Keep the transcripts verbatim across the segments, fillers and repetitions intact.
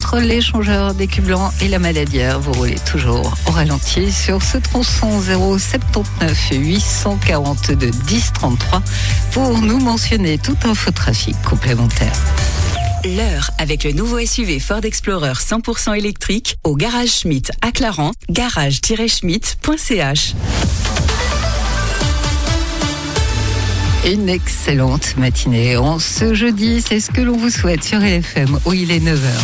entre l'échangeur des cubes blancs et la Maladière. Vous roulez toujours au ralenti sur ce tronçon zéro soixante-neuf huit cent quarante-deux dix trente-trois pour nous mentionner tout infotrafic complémentaire. L'heure avec le nouveau S U V Ford Explorer cent pour cent électrique au Garage Schmitt à Clarens, garage tiret schmitt point c h. Une excellente matinée en ce jeudi, c'est ce que l'on vous souhaite sur L F M où il est neuf heures.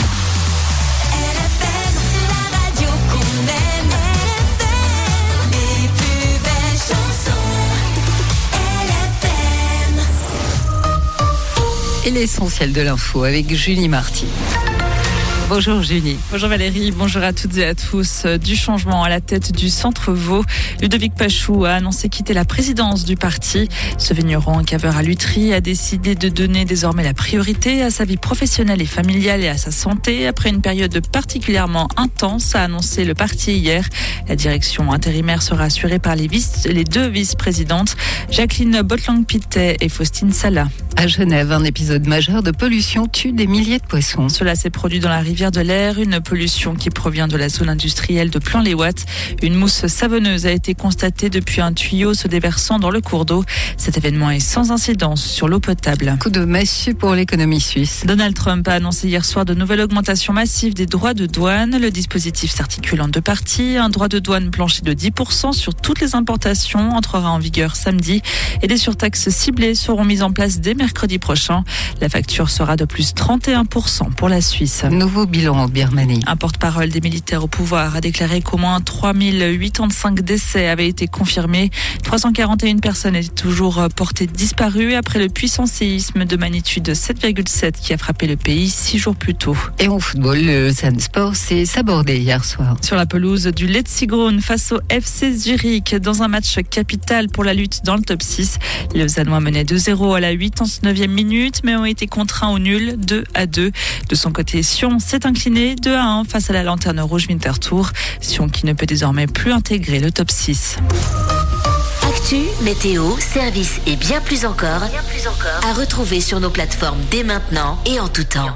Et l'essentiel de l'info avec Julie Marty. Bonjour Julie. Bonjour Valérie, bonjour à toutes et à tous. Du changement à la tête du Centre Vaud, Ludovic Pachou a annoncé quitter la présidence du parti. Ce vigneron caveur à Lutry a décidé de donner désormais la priorité à sa vie professionnelle et familiale et à sa santé. Après une période particulièrement intense, a annoncé le parti hier. La direction intérimaire sera assurée par les, vice, les deux vice-présidentes, Jacqueline Botlang-Pittet et Faustine Sala. À Genève, un épisode majeur de pollution tue des milliers de poissons. Cela s'est produit dans la rivière de l'Air, une pollution qui provient de la zone industrielle de Plan-les-Ouates. Une mousse savonneuse a été constatée depuis un tuyau se déversant dans le cours d'eau. Cet événement est sans incidence sur l'eau potable. Coup de massue pour l'économie suisse. Donald Trump a annoncé hier soir de nouvelles augmentations massives des droits de douane. Le dispositif s'articule en deux parties. Un droit de douane plancher de dix pour cent sur toutes les importations entrera en vigueur samedi et des surtaxes ciblées seront mises en place dès mercredi prochain. La facture sera de plus trente et un pour cent pour la Suisse. Nouveau bilan en Birmanie. Un porte-parole des militaires au pouvoir a déclaré qu'au moins trois mille quatre-vingt-cinq décès avaient été confirmés. trois cent quarante et une personnes étaient toujours portées disparues après le puissant séisme de magnitude sept virgule sept qui a frappé le pays six jours plus tôt. Et en football, le Lausanne Sport s'est sabordé hier soir. Sur la pelouse du Letzigrund face au F C Zurich dans un match capital pour la lutte dans le top six. Les Lausannois menaient deux zéro à la quatre-vingt-dix-neuvième minute mais ont été contraints au nul deux à deux. De son côté, Sion s'est incliné deux à un face à la Lanterne Rouge Winterthur. Sion qui ne peut désormais plus intégrer le top six. Actu, météo, service et bien plus encore, bien plus encore à retrouver sur nos plateformes dès maintenant et en tout temps.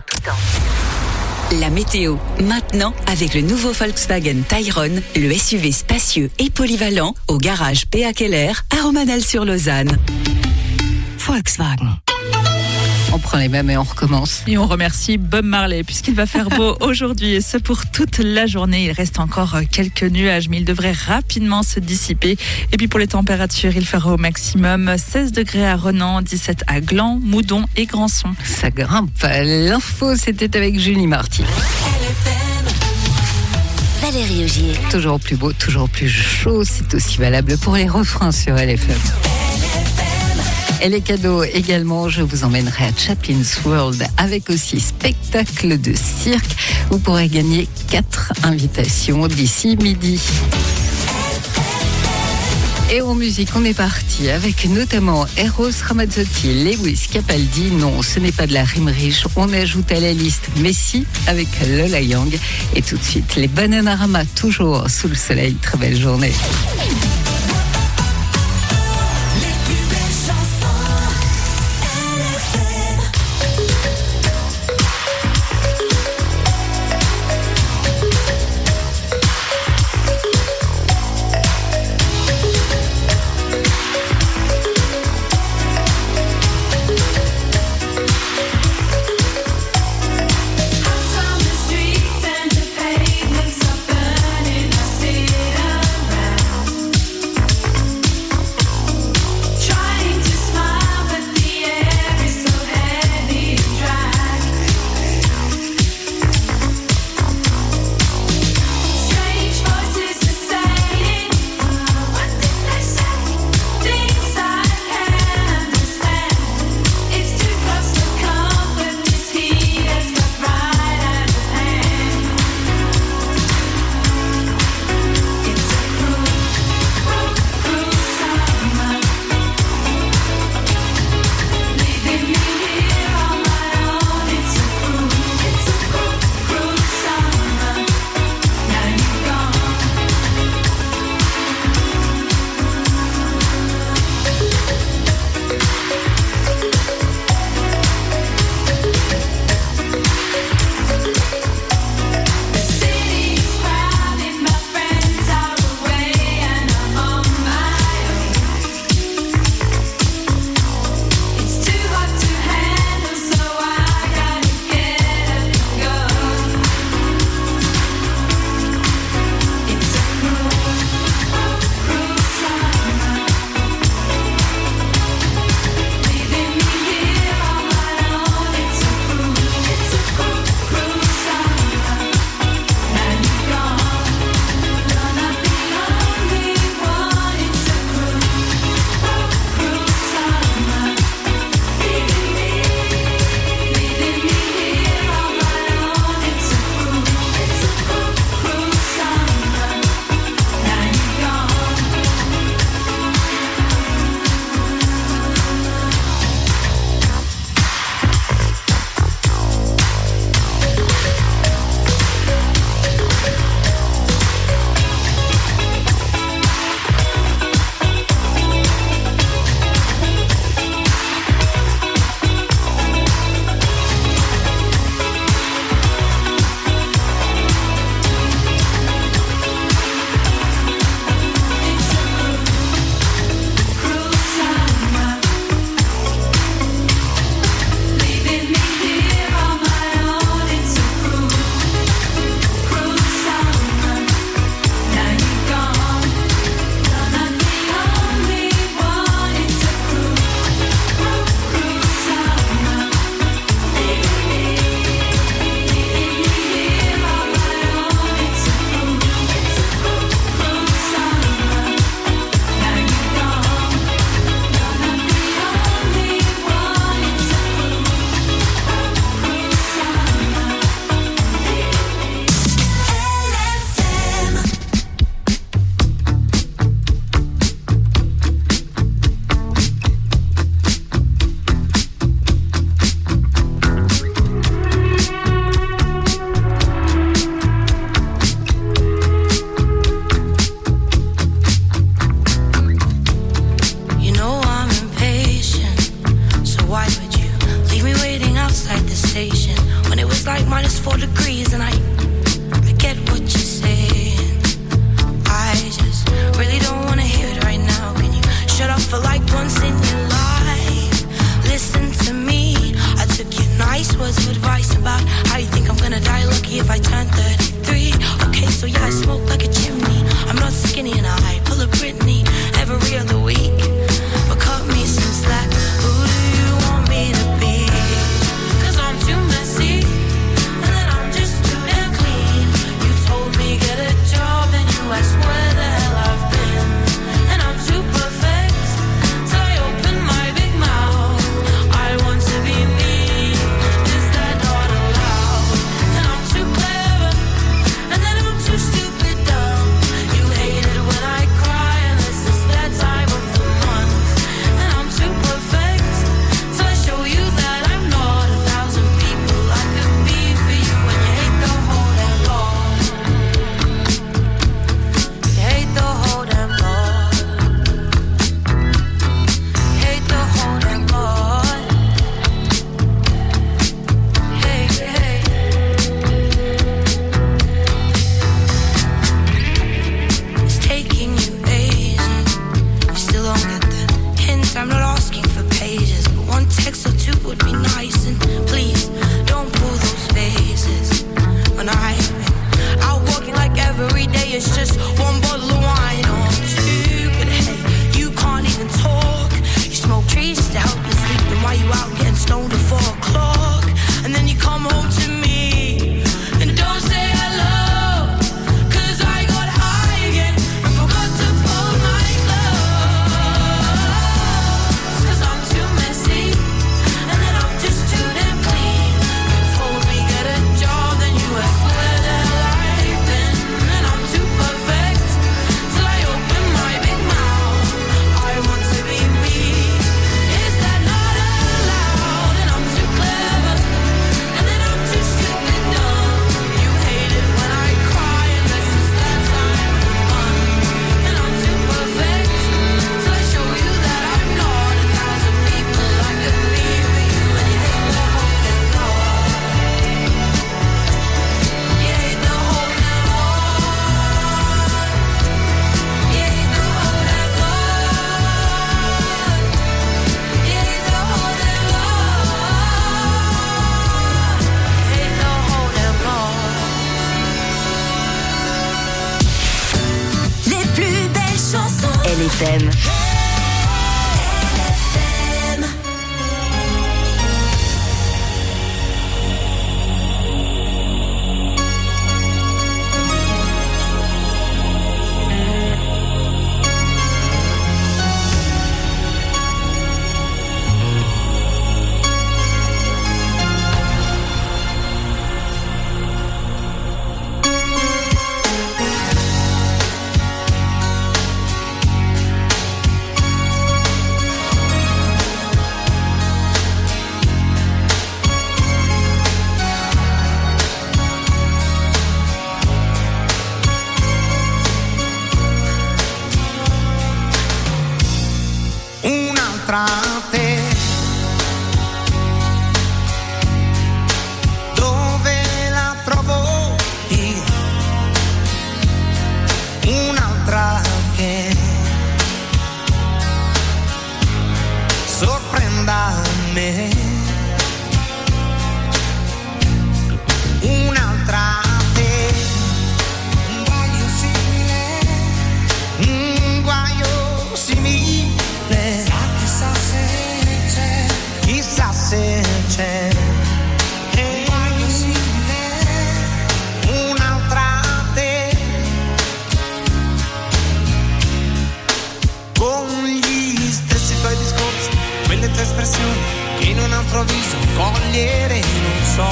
La météo, maintenant avec le nouveau Volkswagen Tayron, le S U V spacieux et polyvalent au garage P A Keller à Romanel-sur-Lausanne. Volkswagen. On prend les mêmes et on recommence. Et on remercie Bob Marley puisqu'il va faire beau aujourd'hui et ce pour toute la journée. Il reste encore quelques nuages mais il devrait rapidement se dissiper. Et puis pour les températures, il fera au maximum seize degrés à Renan, dix-sept à Gland, Moudon et Grandson. Ça grimpe. L'info, c'était avec Julie Marty. Valérie Augier. Toujours plus beau, toujours plus chaud. C'est aussi valable pour les refrains sur L F M. Et les cadeaux également, je vous emmènerai à Chaplin's World avec aussi spectacle de cirque. Vous pourrez gagner quatre invitations d'ici midi. Et en musique, on est parti avec notamment Eros Ramazzotti, Lewis Capaldi. Non, ce n'est pas de la rime riche. On ajoute à la liste Messi avec Lola Young. Et tout de suite, les Bananarama, toujours sous le soleil. Très belle journée. degrees and I, I get what you're saying. I just really don't wanna hear it right now. Can you shut up for like once in your life? Listen to me. I took your nice words of advice about how you think I'm gonna die lucky if I turn thirty-three. Okay, so yeah, I smoke like a chimney. I'm not skinny and I pull a Britney every other week. But cut me some slack. Who do you want me to be? Cause I'm too messy and then I'm just too damn clean. You told me get a job and you asked where the hell I've been. And I'm too perfect till I open my big mouth. I want to be me. Is that not allowed? And I'm too clever and then I'm too stupid dumb. You hate it when I cry and this is that time of the month. And I'm too perfect till I show you that I'm not a thousand people I could be for you. And you hate the whole damn lot. You hate the whole damn lot. You hate the whole damn lot. Hey, hey. It's taking you ages. You still don't get the hint. I'm not asking for pages, but one text or two would be nice. And please don't pull those faces. When I'm out walking like every day, it's just one bottle of wine or two. But hey, you can't even talk. You smoke trees just to help you sleep. Then why you out getting stoned at four o'clock? And then you come home to me and don't say hello. Cause I got high again and forgot to fold my clothes. Cause I'm too messy and then I'm just too damn clean. You told me get a job, then you asked where the hell I've been. And I'm too perfect till I open my big mouth. I want to be me. Is that not allowed? And I'm too clever and then I'm too stupid dumb. You hate it when I cry and this is that time of the month. And I'm too perfect till I show you that I'm not a thousand people I could be for you. And you hate the whole damn lot. You hate the whole damn lot. You hate the whole damn lot. You hate the whole damn lot. You hate the whole damn lot. Les plus belles chansons. L F M. Un'altra te, dove la trovo io? Un'altra che sorprenda me. Un'altra te, un guaio simile, un guaio simile. Chissà se c'è, chissà se c'è. Un guaio simile, un'altra te, con gli stessi tuoi discorsi, quelle tue espressioni che in un altro viso cogliere non so.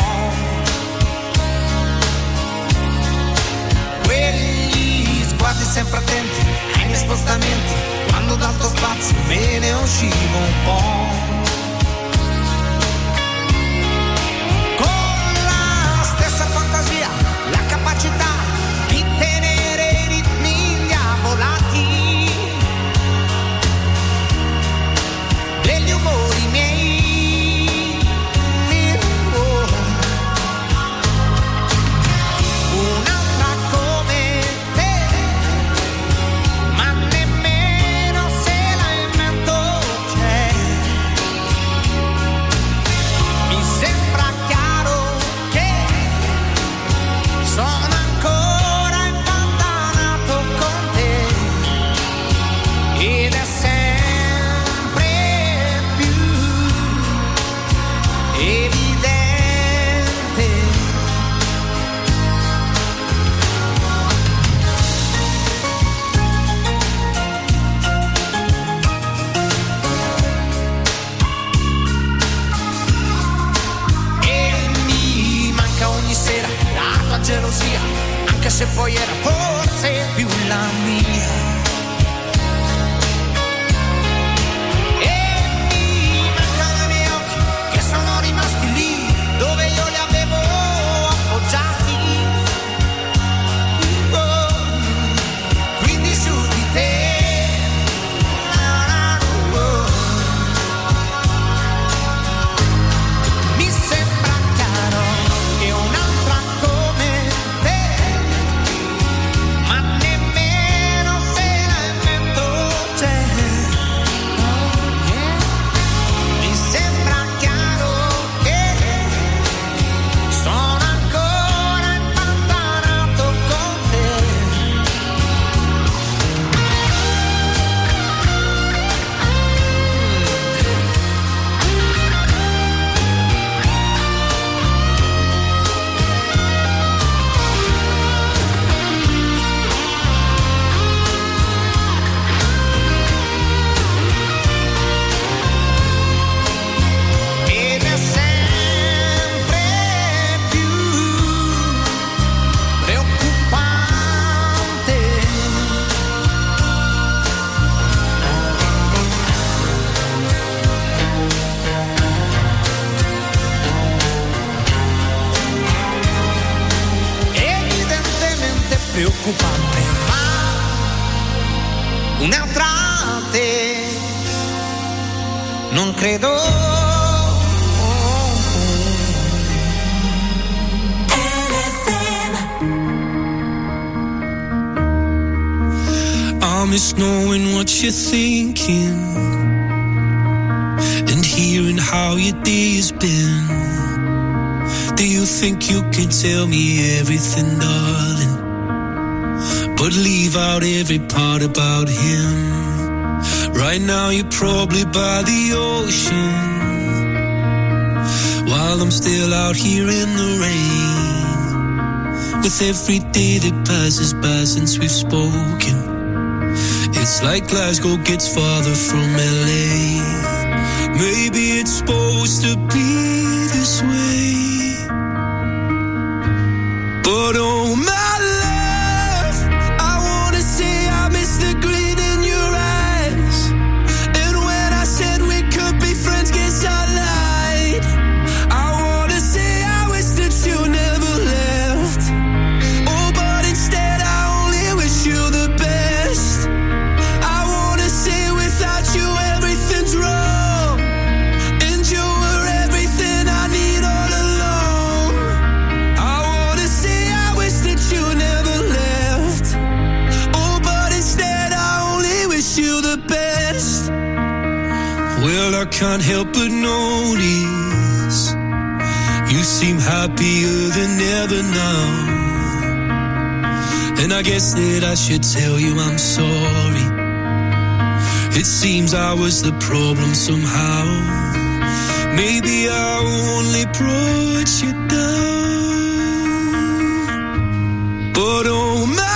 Quegli sguardi sempre attenti ai miei spostamenti, quando dal tuo spazio me ne uscivo un po'. Con la stessa fantasia, la capacità di tenere i ritmi indiavolati degli umori miei. tua gelosia, anche se poi era forse più la mia. Sono rimasti lì dove io li avevo appoggiati, oh, quindi su di te, oh, mi sembra chiaro che un'altra come te, ma nemmeno se la invento c'è, oh, yeah. Mi sembra preoccupante, ma un'altra te non credo. I miss knowing what you're thinking and hearing how your day has been. Do you think you can tell me everything, darling? But leave out every part about him. Right now you're probably by the ocean, while I'm still out here in the rain. With every day that passes by since we've spoken, it's like Glasgow gets farther from L A. Maybe it's supposed to be this way, but oh my I can't help but notice you seem happier than ever now, and I guess that I should tell you I'm sorry. It seems I was the problem somehow. Maybe I only brought you down, but oh my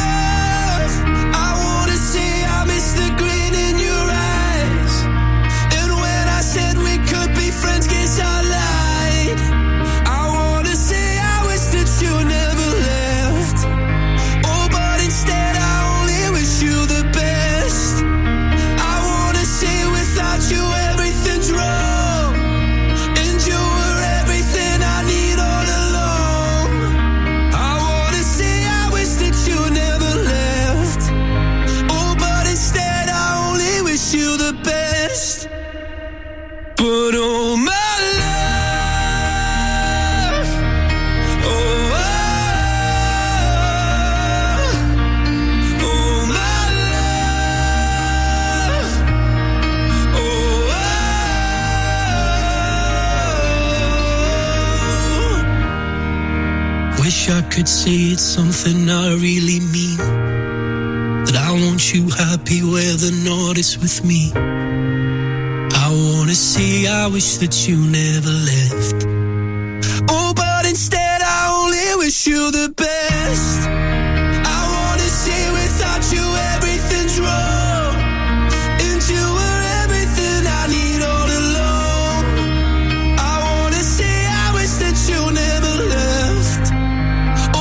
I could say it's something I really mean, that I want you happy whether or not it's with me. I wanna say I wish that you never left. Oh, but instead I only wish you the best. I wanna say without you everything's wrong, and you were everything I need all along. I wanna say I wish that you never left.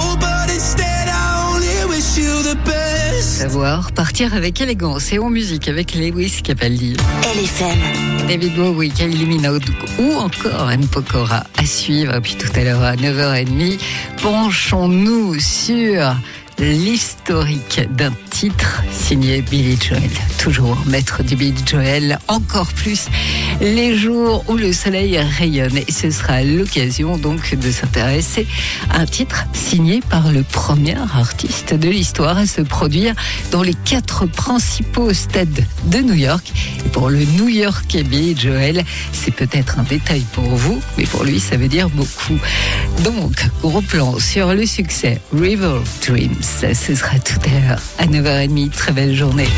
savoir partir avec élégance et en musique avec Lewis Capaldi. L F M. David Bowie, Kylie Minogue ou encore M. Pokora à suivre. Et puis tout à l'heure à neuf heures trente, penchons-nous sur l'historique d'un titre signé Billy Joel. Toujours maître du Billy Joel, encore plus les jours où le soleil rayonne. Et ce sera l'occasion donc de s'intéresser à un titre signé par le premier artiste de l'histoire à se produire dans les quatre principaux stades de New York. Et pour le New-Yorkais Billy Joel, c'est peut-être un détail pour vous, mais pour lui, ça veut dire beaucoup. Donc, gros plan sur le succès River Dreams. Ce sera tout à l'heure à neuf heures trente. Très belle journée.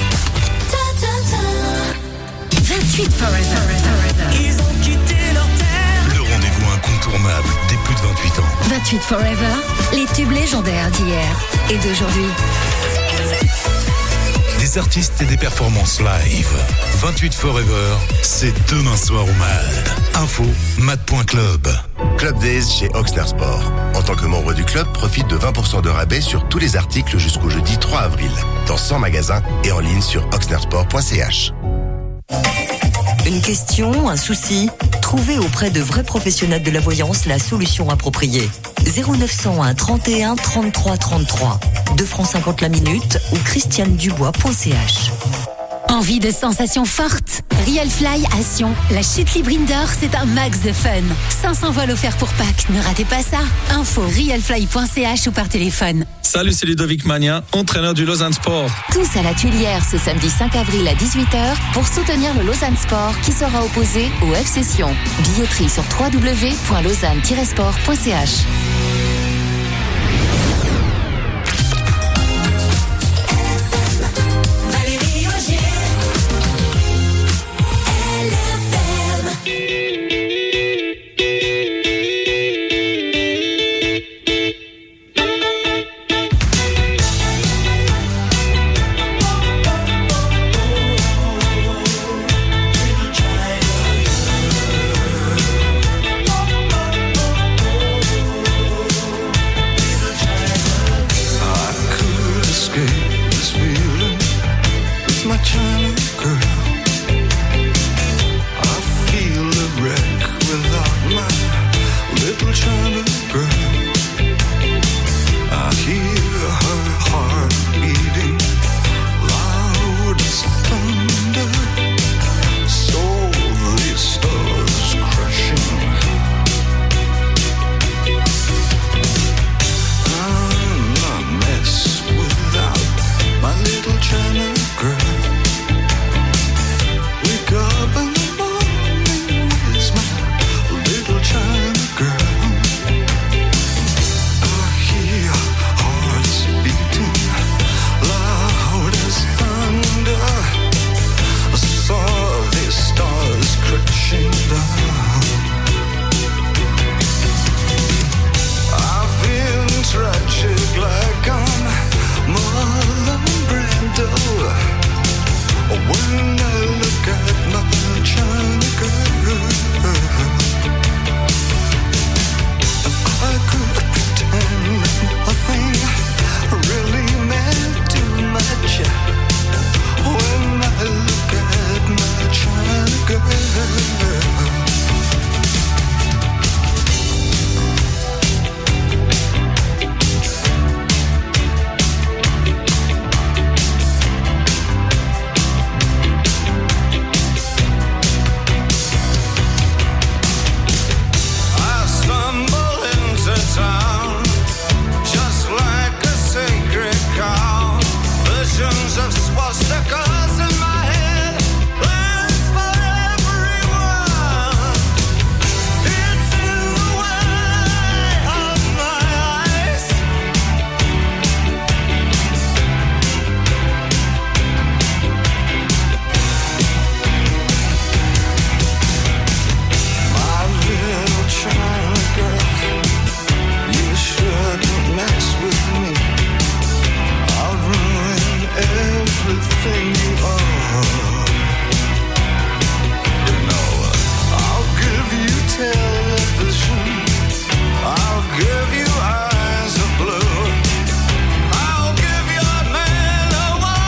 vingt-huit Forever. Ils ont quitté leur terre. Le rendez-vous incontournable des plus de vingt-huit ans. vingt-huit Forever, les tubes légendaires d'hier et d'aujourd'hui. Des artistes et des performances live. vingt-huit Forever, c'est demain soir au M A D. Info, mad point club. Club Days chez Oxner Sport. En tant que membre du club, profite de vingt pour cent de rabais sur tous les articles jusqu'au jeudi trois avril. Dans cent magasins et en ligne sur oxner sport point c h. Une question, un souci? Trouvez auprès de vrais professionnels de la voyance la solution appropriée. zéro neuf cent un trente et un trente-trois trente-trois. deux francs cinquante la minute ou christiane dubois point c h. Envie de sensations fortes? Real Fly à Sion. La chute libre indoor, c'est un max de fun. cinq cents vols offerts pour Pâques, ne ratez pas ça. Info realfly point c h ou par téléphone. Salut, c'est Ludovic Magnin, entraîneur du Lausanne Sport. Tous à la Tuilière ce samedi cinq avril à dix-huit heures pour soutenir le Lausanne Sport qui sera opposé au F C Sion. Billetterie sur w w w point lausanne tiret sport point c h. Give you eyes of blue. I'll give your man a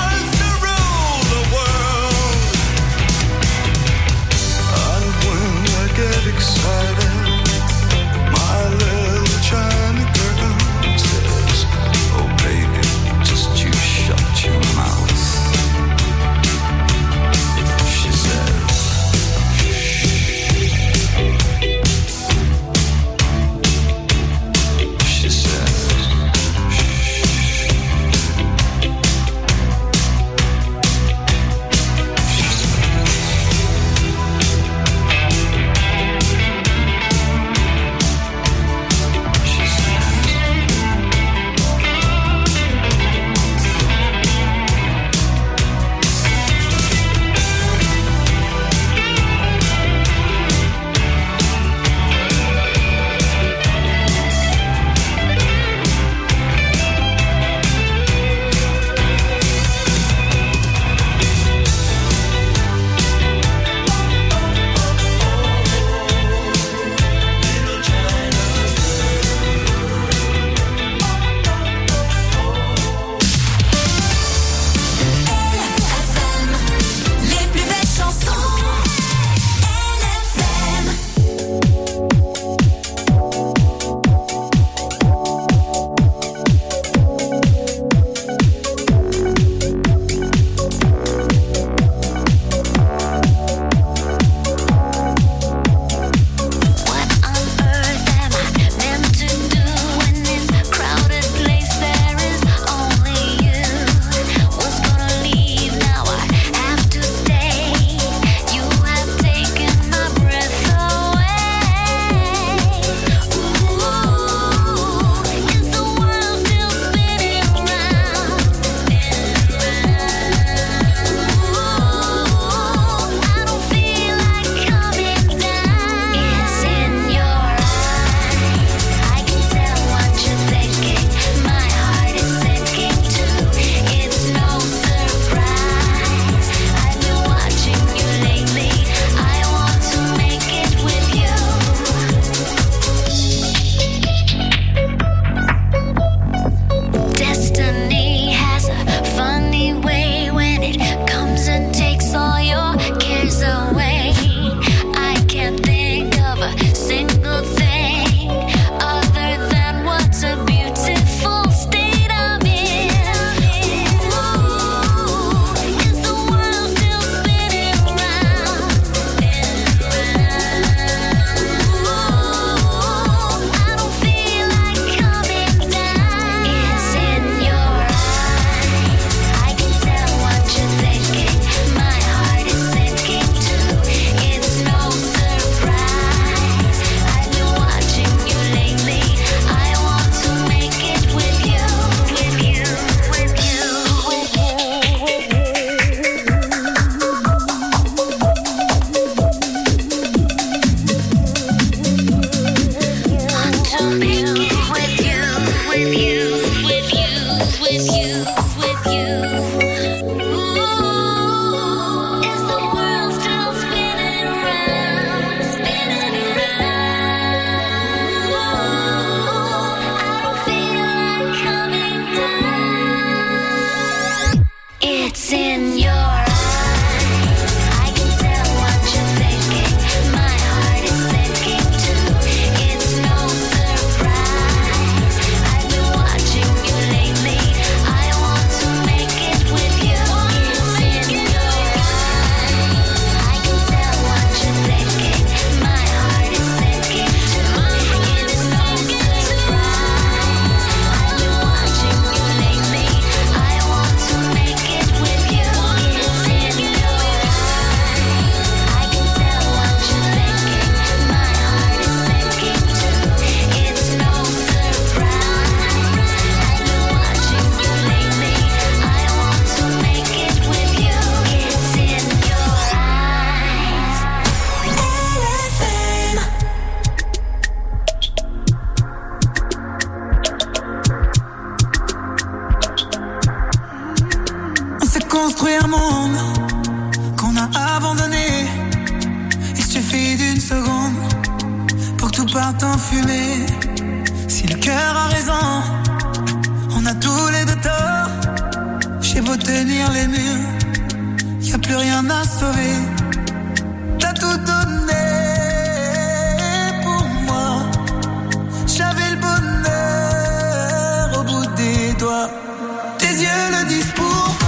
Construire un monde qu'on a abandonné. Il suffit d'une seconde pour que tout parte en fumée. Si le cœur a raison, on a tous les deux tort. J'ai beau tenir les murs, y a plus rien à sauver. T'as tout donné pour moi. J'avais le bonheur au bout des doigts. Tes yeux le disent pour moi.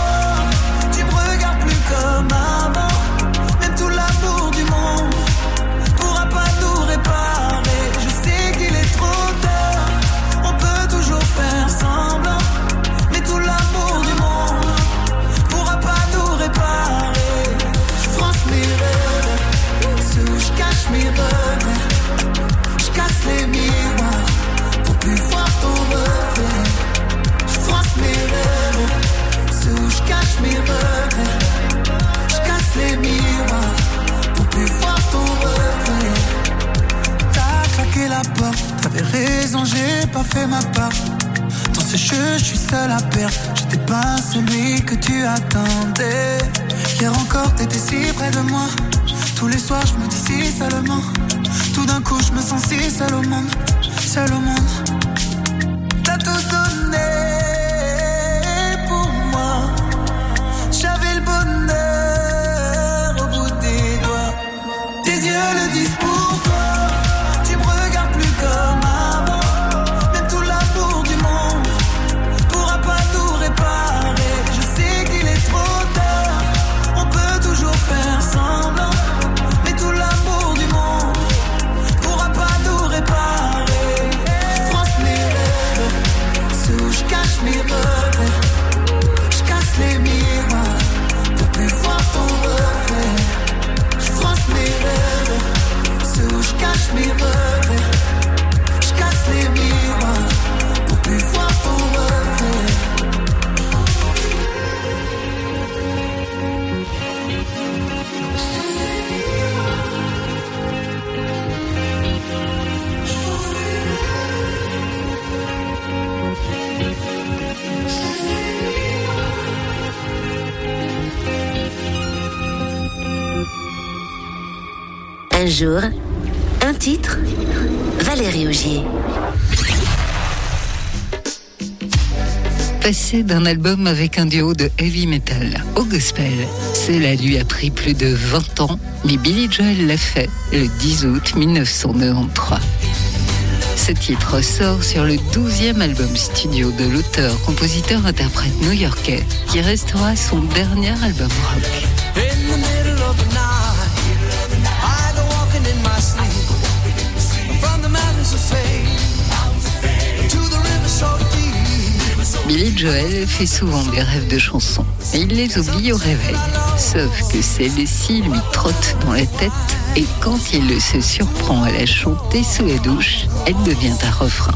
Comme avant, même tout l'amour du monde pourra pas tout réparer. Je sais qu'il est trop tard, on peut toujours faire semblant, mais tout l'amour du monde pourra pas tout réparer. Je fronce mes rêves, ceux où je cache mes regrets. Je casse les miroirs pour plus voir ton reflet. Je fronce mes rêves, ceux où je cache mes regrets. Les miroirs pour plus voir ton reflet. T'as claqué la porte, t'avais raison, j'ai pas fait ma part. Dans ce jeu, je suis seul à perdre. J'étais pas celui que tu attendais. Hier encore, t'étais si près de moi. Tous les soirs, je me dis si seulement. Tout d'un coup, je me sens si seul au monde, seul au monde. T'as tout donné pour moi. J'avais le bonheur. Le disent pour toi, tu me regardes plus comme avant. Même tout l'amour du monde pourra pas tout réparer. Je sais qu'il est trop tard, on peut toujours faire semblant, mais tout l'amour du monde pourra pas tout réparer. Je fronce mes rêves, ceux où je cache mes regrets. Je casse les miroirs pour plus voir ton reflet. Je fronce mes rêves, ceux où je cache mes regrets. Je casse les miroirs pour plus voir ton reflet. Un jour, un titre, Valérie Augier. Passer d'un album avec un duo de heavy metal au gospel, cela lui a pris plus de vingt ans, mais Billy Joel l'a fait le dix août mille neuf cent quatre-vingt-treize. Ce titre sort sur le douzième album studio de l'auteur-compositeur-interprète new-yorkais, qui restera son dernier album rock. Billy Joel fait souvent des rêves de chansons, et il les oublie au réveil. Sauf que celle-ci lui trotte dans la tête, et quand il se surprend à la chanter sous la douche, elle devient un refrain.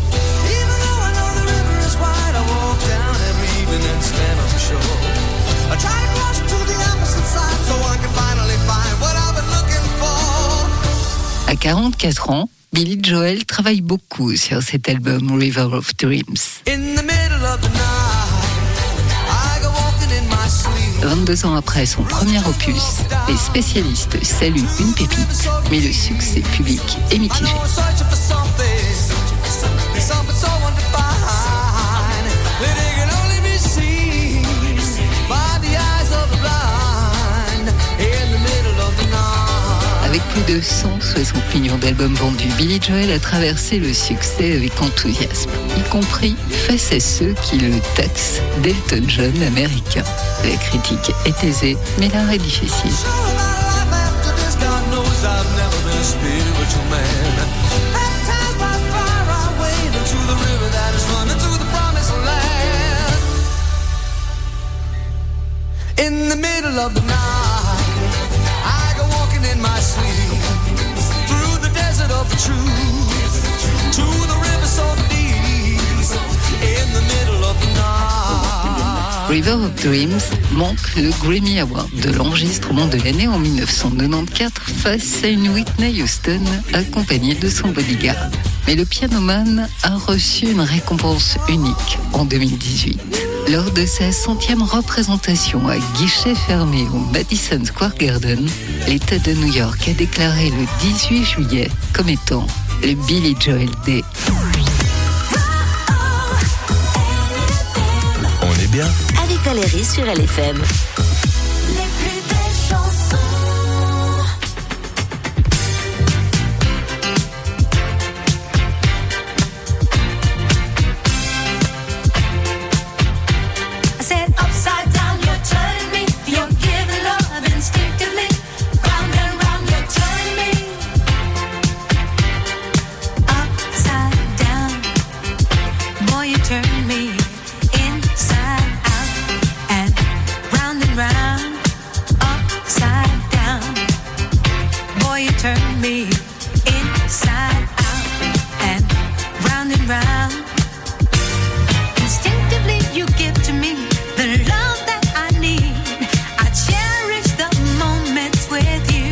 À quarante-quatre ans, Billy Joel travaille beaucoup sur cet album River of Dreams. In the middle of the night. vingt-deux ans après son premier opus, les spécialistes saluent une pépite, mais le succès public est mitigé. Avec plus de cent soixante millions d'albums vendus, Billy Joel a traversé le succès avec enthousiasme, y compris face à ceux qui le taxent d'Elton John américain. La critique est aisée, mais l'art est difficile. In the middle of the night, I go walking in my sleep through the desert of truth to the river so deep. In the middle of the night. River of Dreams manque le Grammy Award de l'enregistrement de l'année en dix-neuf cent quatre-vingt-quatorze face à une Whitney Houston accompagnée de son bodyguard. Mais le pianoman a reçu une récompense unique en deux mille dix-huit. Lors de sa centième représentation à guichet fermé au Madison Square Garden, l'État de New York a déclaré le dix-huit juillet comme étant le Billy Joel Day. On est bien avec Valérie sur L F M. Les plus belles chansons. I said upside down, you're turning me. You're giving love instinctively. Round and round, you're turning me. Upside down, boy, you turn me inside out and round and round. Upside down, boy, you turn me inside out and round and round. Instinctively, you give to me the love that I need. I cherish the moments with you.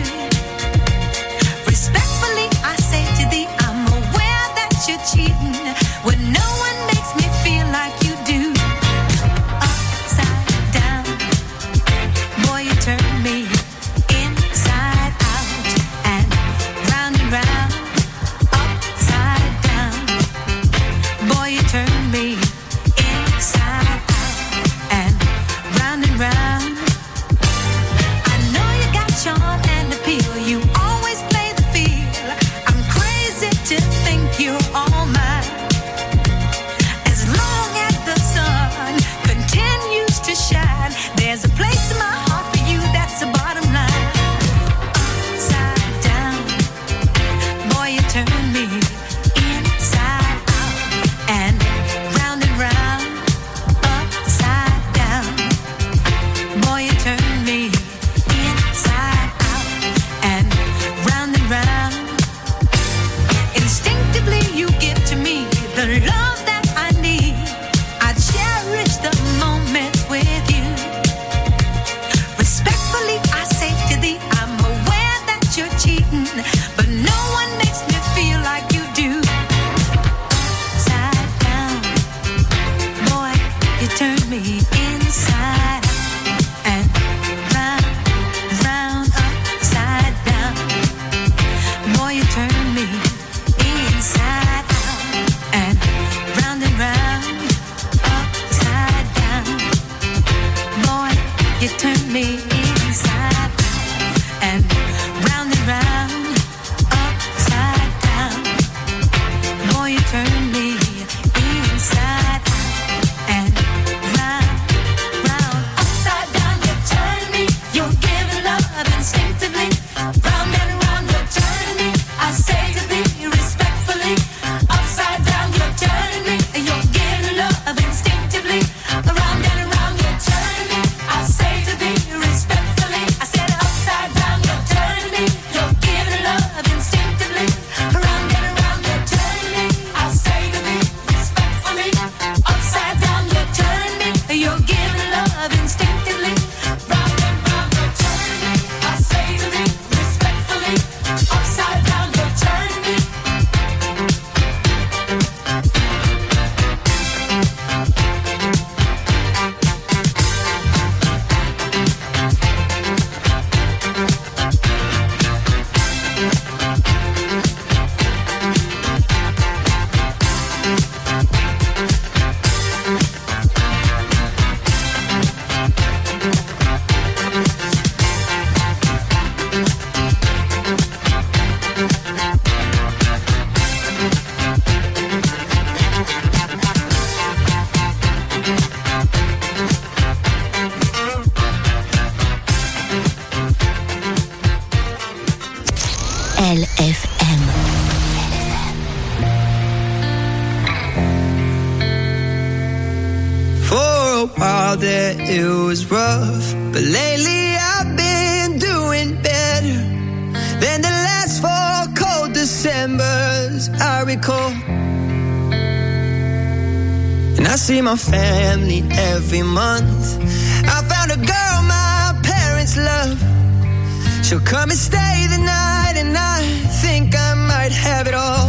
Respectfully, I say to thee, I'm aware that you're cheating when no one makes me feel like you do. Upside down, boy, you turn me inside out and round and round. Upside down, boy, you turn me inside out and round and round. I know you got charm and appeal. You always play the field. I'm crazy to think you're all mine. As long as the sun continues to shine, there's a place in my heart for you. That's the bottom line. Upside down, boy, you turn me inside out and round and round. Upside down, boy, you turn me inside out and round and round. Instinctively, you give to me the love that I need. I cherish the moments with you. Respectfully, I say to thee, I'm aware that you're cheating, but no one makes me feel like you do. Upside down, boy, you turn me inside out and round, round, upside down. Boy, you turn me inside out and round and round, upside down. Boy, you turn me inside out and round and round, upside down. Boy, you turn me inside out and round, round, upside down. You turn me, you're giving love instinctively. Round and round, you're turning me. I say to thee respectfully. Upside down, you're turning me. You're giving love instinctively. Round and round, you're turning me. I say to thee respectfully. L F M. For a while there it was rough, but lately I've been doing better than the last four cold Decembers I recall. And I see my family every month. I found a girl my parents love. She'll come and stay the night, and I think I might have it all.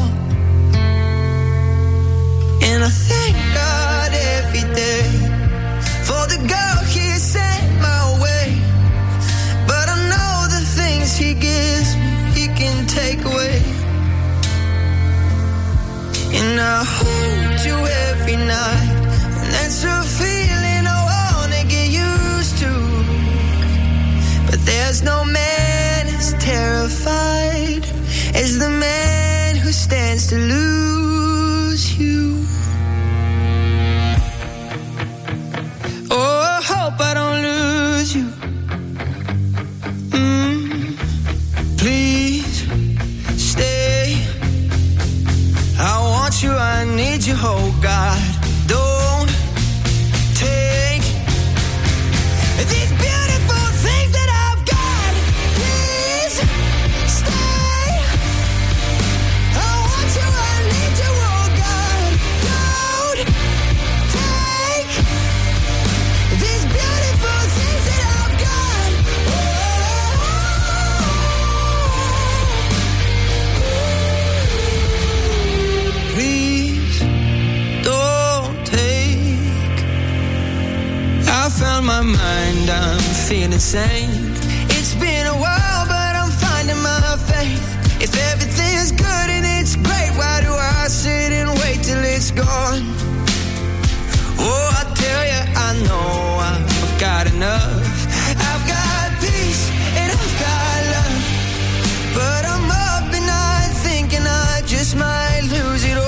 And I thank God every day for the girl He sent my way. But I know the things He gives me, He can take away. And I hold you every night, and that's a feeling I wanna get used to. But there's no man as terrified as the man who stands to lose you. Oh, I hope I don't lose you. Mm, please stay. I want you, I need you, oh God. Don't take these beautiful things that I've got. Please stay. I want you, I need you, oh God. Don't take these beautiful things that I've got. Oh, please don't take. I found my mind, I'm feeling sane. It's been a while, but I'm finding my faith. If everything's good and it's great, why do I sit and wait till it's gone? Oh, I tell you, I know I've got enough. I've got peace and I've got love. But I'm up and I'm thinking I just might lose it all.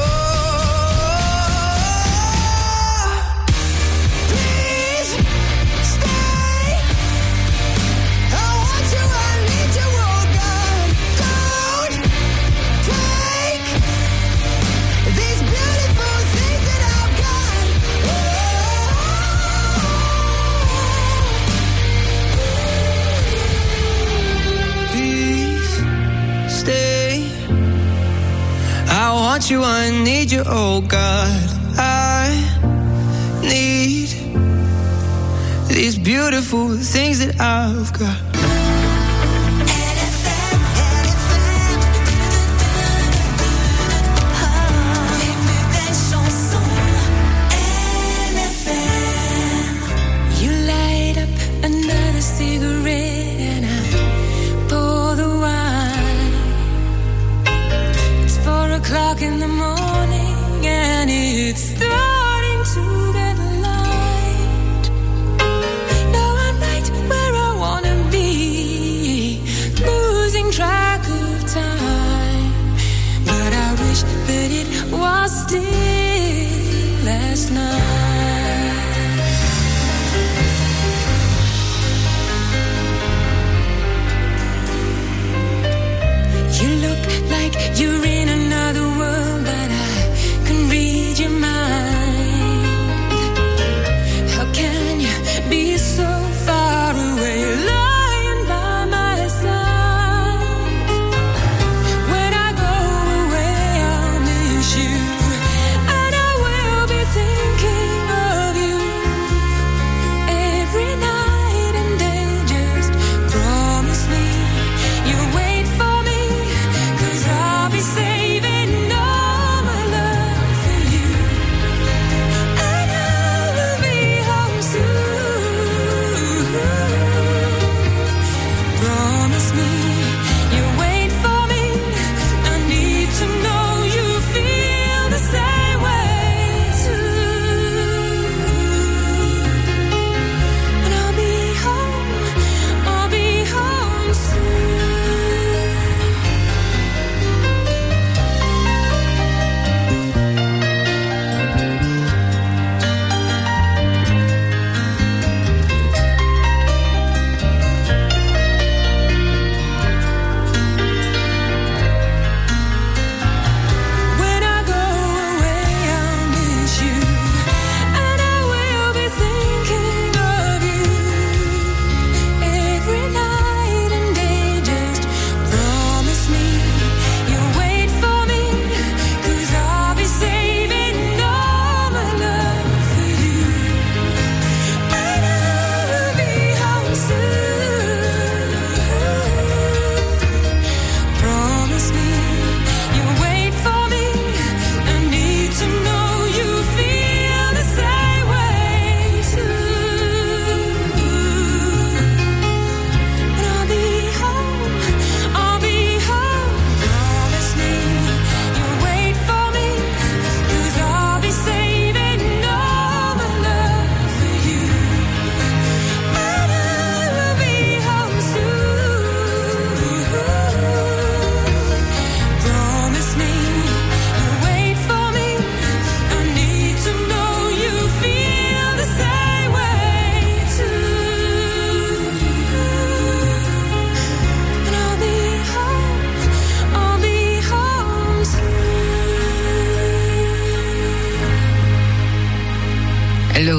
Please stay. I want you, I need you, oh God. Don't take these beautiful things that I've got. Please stay. I want you, I need you, oh God. I need these beautiful things that I've got. You light up another cigarette and I pour the wine. It's four o'clock in the morning and it's starting to get light. Now I'm right where I wanna be.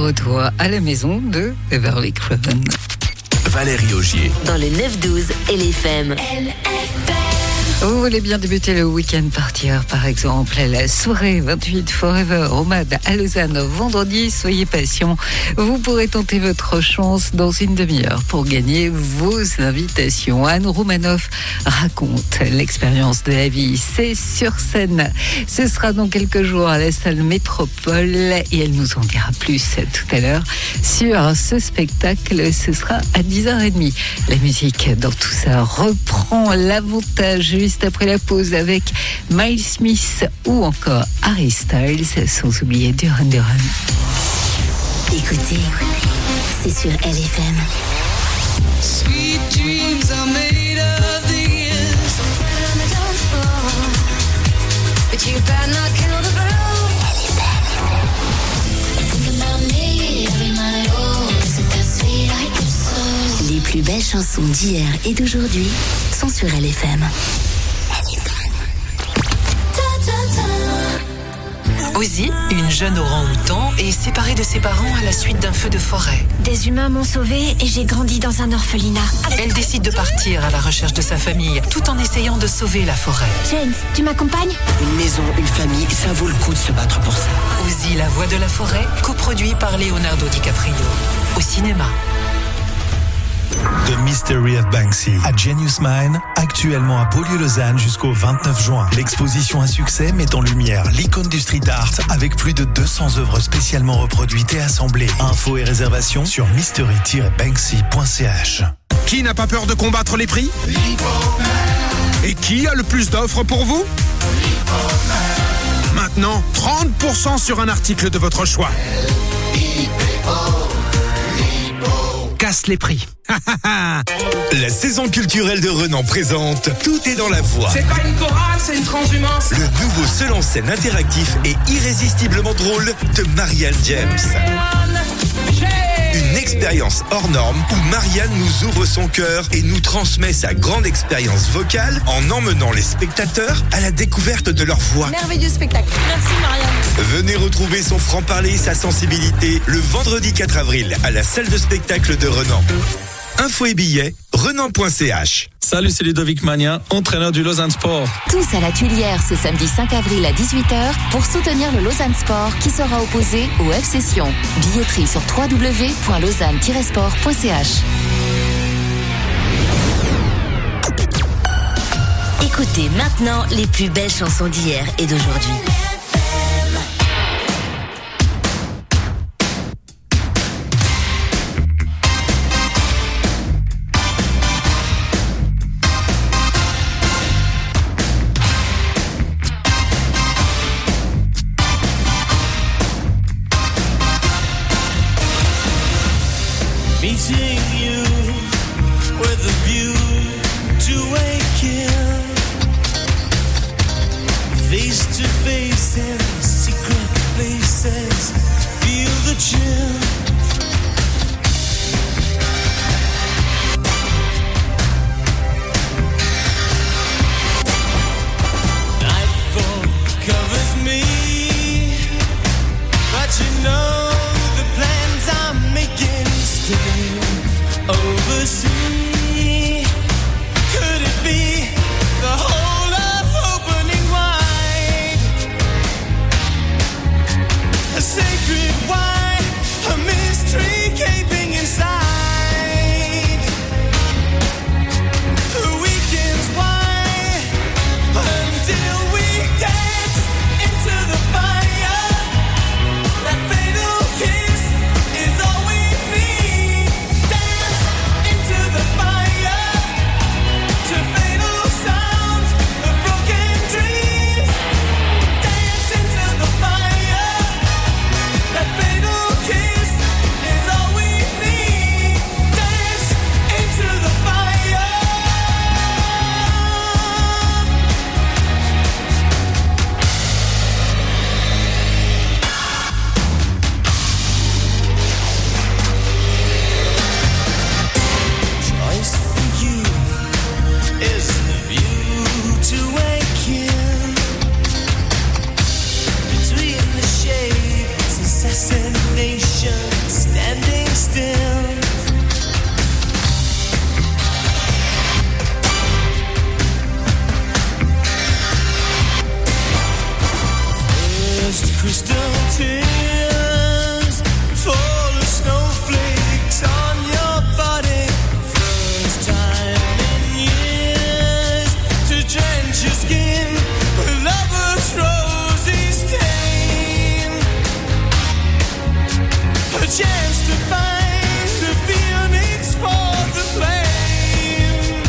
retour à la maison de Beverly Craven. Valérie Augier. Dans le neuf douze, L F M. Vous voulez bien débuter le week-end par tir, par exemple, la soirée vingt-huit Forever au M A D à Lausanne vendredi. Soyez patient, vous pourrez tenter votre chance dans une demi-heure pour gagner vos invitations. Anne Roumanoff raconte l'expérience de la vie. C'est sur scène. Ce sera dans quelques jours à la salle Métropole et elle nous en dira plus tout à l'heure sur ce spectacle. Ce sera à dix heures trente. La musique dans tout ça reprend l'avantage juste après la pause avec Miles Smith ou encore Harry Styles, sans oublier Duran Duran. Écoutez, c'est sur L F M. Sweet dreams are made of these. But you better not kill the groove. Think about me every night. Oh, isn't that sweet like your soul? Les plus belles chansons d'hier et d'aujourd'hui sont sur L F M. Ozzy, une jeune orang-outan, est séparée de ses parents à la suite d'un feu de forêt. Des humains m'ont sauvée et j'ai grandi dans un orphelinat. Elle décide de partir à la recherche de sa famille, tout en essayant de sauver la forêt. James, tu m'accompagnes ? Une maison, une famille, ça vaut le coup de se battre pour ça. Ozzy, la voix de la forêt, coproduit par Leonardo DiCaprio. Au cinéma. The Mystery of Banksy à Genius Mine, actuellement à Beaulieu-Lausanne jusqu'au vingt-neuf juin. L'exposition à succès met en lumière l'icône du street art avec plus de deux cents œuvres spécialement reproduites et assemblées. Infos et réservations sur mystery tiret banksy point c h. Qui n'a pas peur de combattre les prix ? Et qui a le plus d'offres pour vous ? Maintenant, trente pour cent sur un article de votre choix. Casse les prix. La saison culturelle de Renan présente Tout est dans la voix. C'est pas une chorale, c'est une transhumance. Le nouveau seul en scène interactif et irrésistiblement drôle de Marianne James. Une expérience hors norme où Marianne nous ouvre son cœur et nous transmet sa grande expérience vocale en emmenant les spectateurs à la découverte de leur voix. Merveilleux spectacle. Merci Marianne. Venez retrouver son franc-parler et sa sensibilité le vendredi quatre avril à la salle de spectacle de Renan. Infos et billets, renan point c h. Salut, c'est Ludovic Magnin, entraîneur du Lausanne Sport. Tous à la Tuilière ce samedi cinq avril à dix-huit heures pour soutenir le Lausanne Sport qui sera opposé au F C Sion. Billetterie sur w w w point lausanne tiret sport point c h. Écoutez maintenant les plus belles chansons d'hier et d'aujourd'hui. Meeting you with a view to a kill. Face to face in secret places. Feel the chill. Nightfall covers me, but you know the plans I'm making still oversee. Could it be the whole of opening wide? A sacred wine chance to find the phoenix for the flame,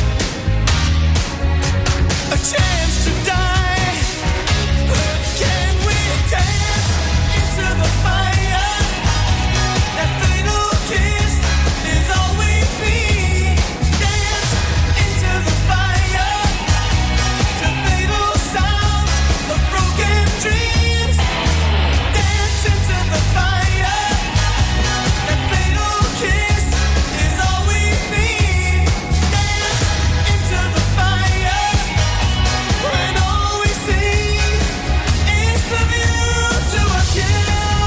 a chance to die, but can we dance into the fire? That fatal kiss is all we need. Dance into the fire, to fatal sounds of broken dreams. Dance into the fire, that fatal kiss is all we need. Dance into the fire, when all we see is the view to a kill.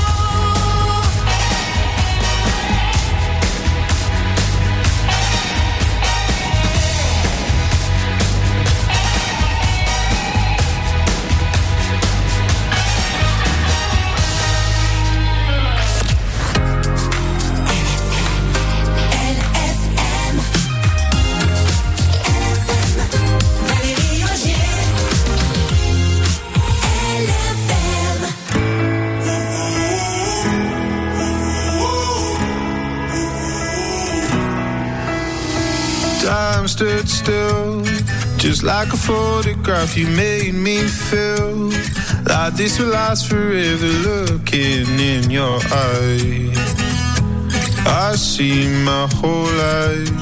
Time stood still, just like a photograph. You made me feel like this will last forever. Looking in your eyes, I see my whole life.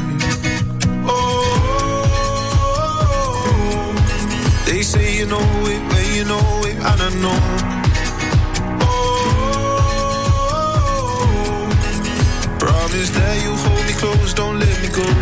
Oh, they say you know it when you know it, and I know. Oh, promise that you hold me close, don't let me go.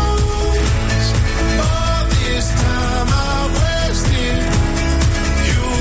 You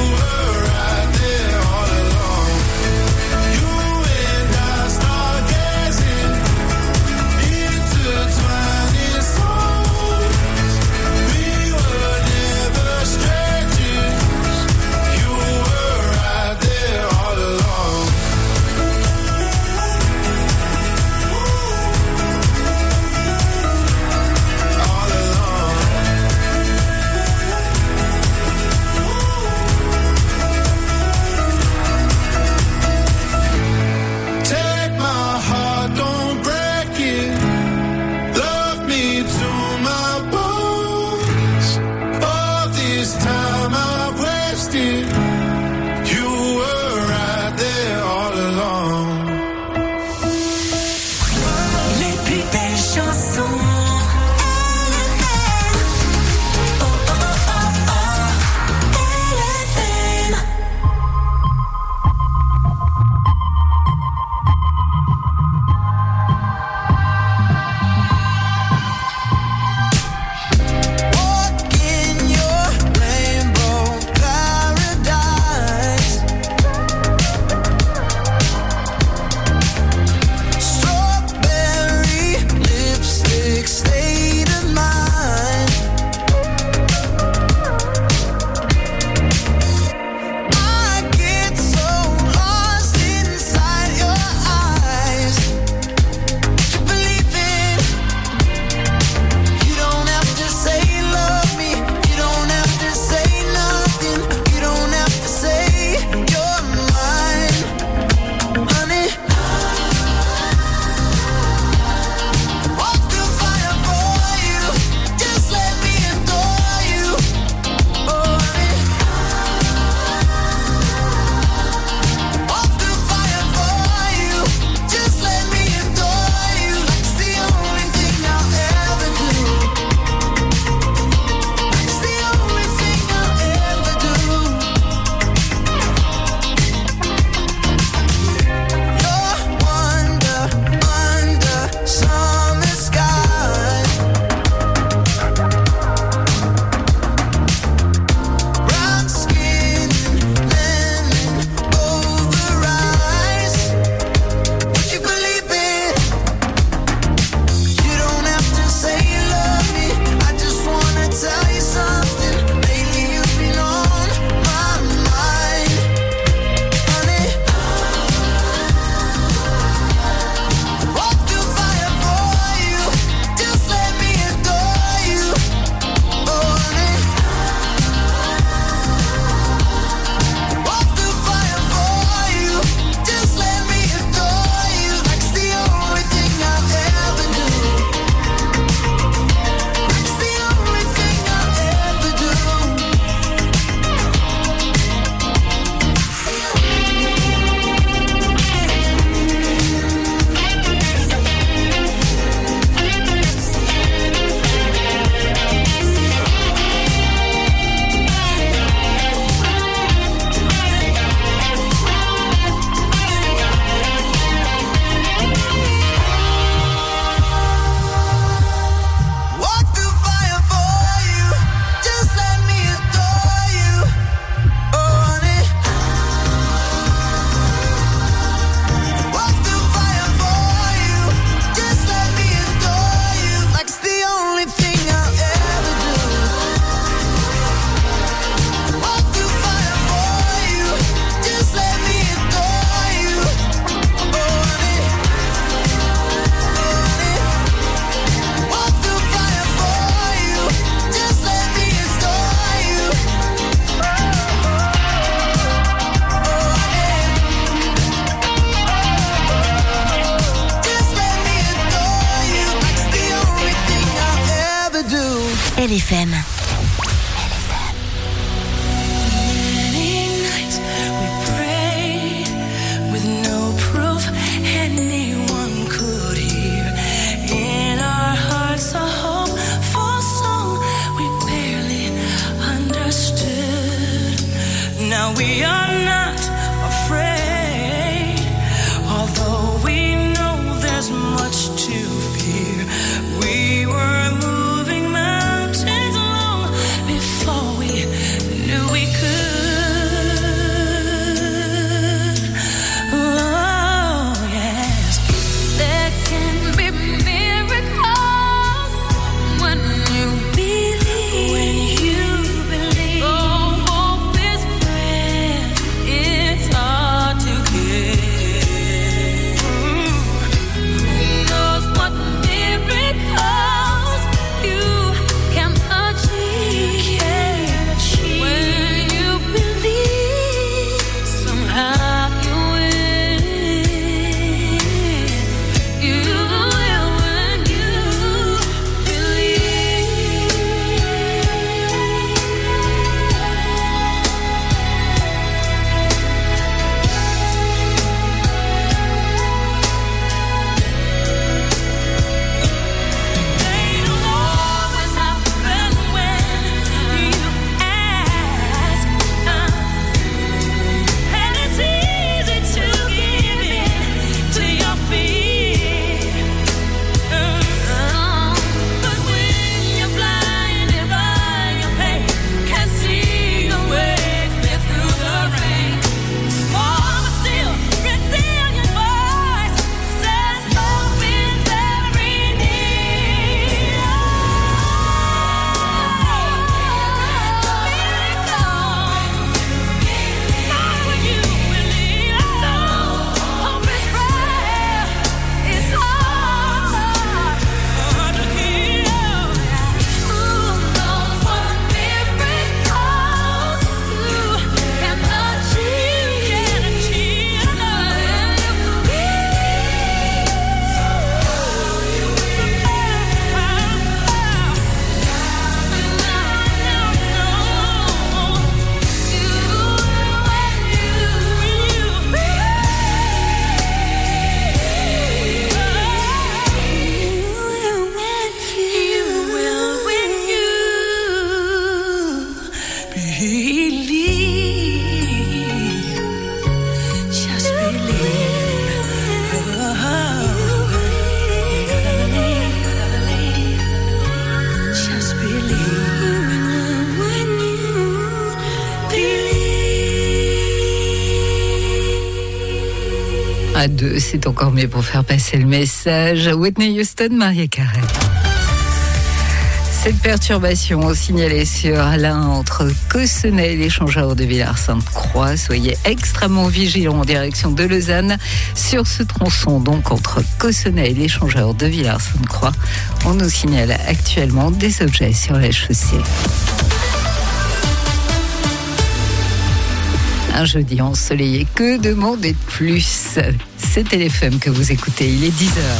L F M. Now we are not afraid, although we know there's much to fear. We were moving mountains long before we knew we could. Oh, yes. There can be miracles when you believe. When you believe. Oh, hope is it's hard to get. Who knows what miracles you can achieve? When you believe, somehow you win. You will when you À deux, c'est encore mieux pour faire passer le message. Whitney Houston, Mariah Carey. Cette perturbation signalée sur l'un entre Cossonay et l'échangeur de Villars-Sainte-Croix. Soyez extrêmement vigilants en direction de Lausanne. Sur ce tronçon, donc entre Cossonay et l'échangeur de Villars-Sainte-Croix, on nous signale actuellement des objets sur la chaussée. Un jeudi ensoleillé, que demander de plus? C'est L F M que vous écoutez, il est dix heures.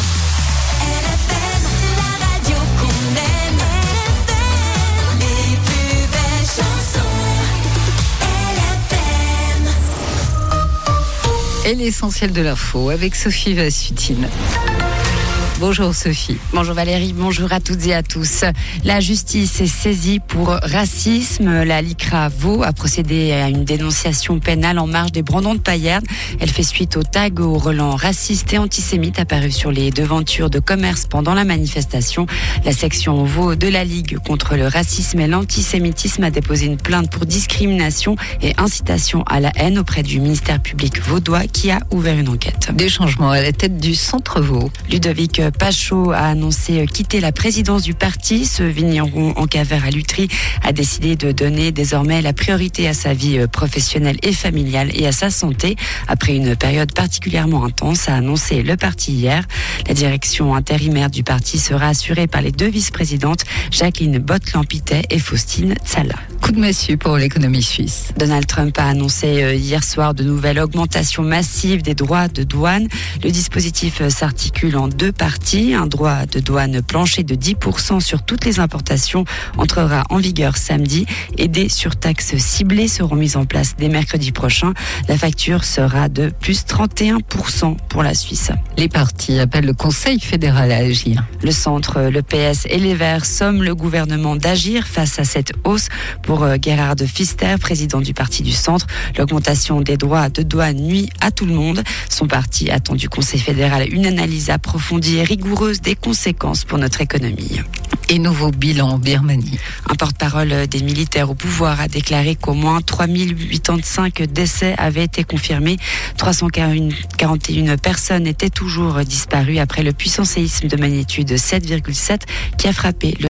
Et l'essentiel de l'info avec Sophie Vassutine. Bonjour Sophie. Bonjour Valérie, bonjour à toutes et à tous. La justice est saisie pour racisme. La LICRA Vaud a procédé à une dénonciation pénale en marge des brandons de Payerne. Elle fait suite au tag au relents raciste et antisémite apparu sur les devantures de commerce pendant la manifestation. La section Vaud de la Ligue contre le racisme et l'antisémitisme a déposé une plainte pour discrimination et incitation à la haine auprès du ministère public vaudois qui a ouvert une enquête. Des changements à la tête du Centre Vaud. Ludovic Pachot a annoncé quitter la présidence du parti. Ce vigneron en Cavert à Lutry a décidé de donner désormais la priorité à sa vie professionnelle et familiale et à sa santé. Après une période particulièrement intense, a annoncé le parti hier. La direction intérimaire du parti sera assurée par les deux vice-présidentes, Jacqueline Botte-Lampitet et Faustine Tsala. coup de massue pour l'économie suisse. Donald Trump a annoncé hier soir de nouvelles augmentations massives des droits de douane. Le dispositif s'articule en deux parties. Un droit de douane plancher de dix pour cent sur toutes les importations entrera en vigueur samedi et des surtaxes ciblées seront mises en place dès mercredi prochain. La facture sera de plus trente et un pour cent pour la Suisse. Les partis appellent le Conseil fédéral à agir. Le centre, le P S et les Verts somment le gouvernement d'agir face à cette hausse. Pour Gerhard Pfister, président du parti du centre, l'augmentation des droits de douane nuit à tout le monde. Son parti attend du Conseil fédéral une analyse approfondie et rigoureuse des conséquences pour notre économie. Et nouveau bilan en Birmanie. Un porte-parole des militaires au pouvoir a déclaré qu'au moins trois mille quatre-vingt-cinq décès avaient été confirmés. trois cent quarante et une personnes étaient toujours disparues après le puissant séisme de magnitude sept virgule sept qui a frappé le